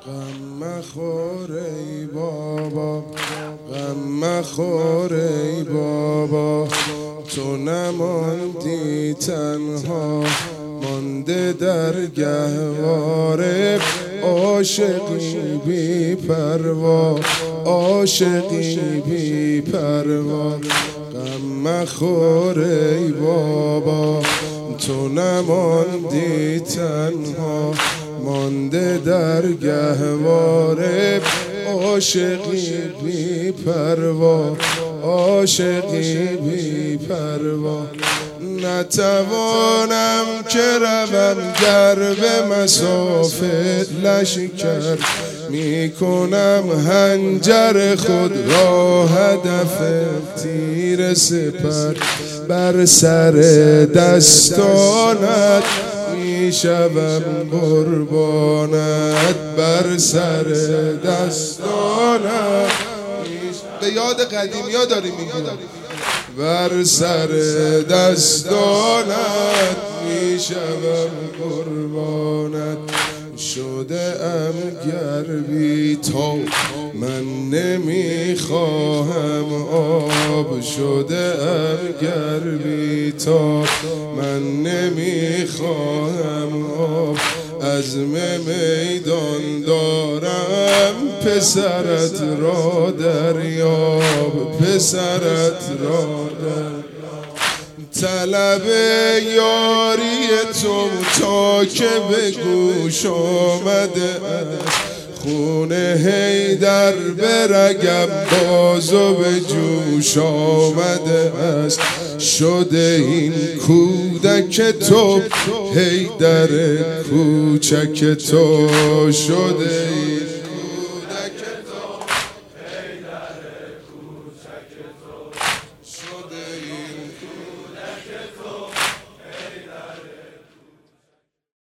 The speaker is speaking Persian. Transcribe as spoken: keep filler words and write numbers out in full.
غم مخور ای بابا، غم مخور ای بابا، تو نماندی تنها، مانده در گهواره، عاشقی بی پروا، عاشقی بی پروا. غم مخور ای بابا، تو نماندی تنها، مانده در گهواره، عاشقی بی پروا، عاشقی بی پروا. نتوانم که روم گر به مسافه لشکر، میکنم هنجر خود را هدف تیر سپر، بر سر دستانت میشوم قربانت، بر سر دستانت. به یاد قدیمی ها داری میگم، بر سر دستانت میشوم قربانت. شده ام گر بی تو من نمیخواهم آب، شده ام گر بی تو من نمیخواهم آب. عزم میدان دارم پسرت را دریاب، پسرت را دریاب. طلب یاری تو تا که به گوش آمده است، خون حیدر به رگم باز و به جوش آمده است. شده این کودک تو حیدر کوچک تو، شده این